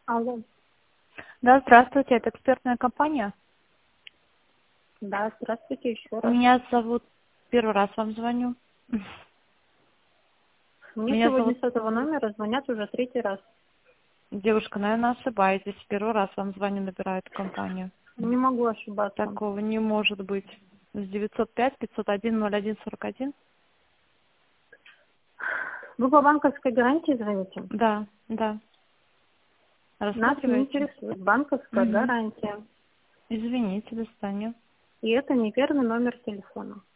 Алло. Да, здравствуйте, это экспертная компания. Да, здравствуйте еще раз. Меня зовут... Первый раз вам звоню. Мне Меня сегодня зовут... с этого номера звонят уже третий раз. Девушка, наверное, ошибаетесь. Первый раз вам звоню, набираю эту компанию. Не могу ошибаться. Такого не может быть. С 905-501-01-41? Вы по банковской гарантии звоните? Да, да. Нас не Рассматриваете? интересует банковская Угу. гарантия. Извините, до свидания. И это неверный номер телефона.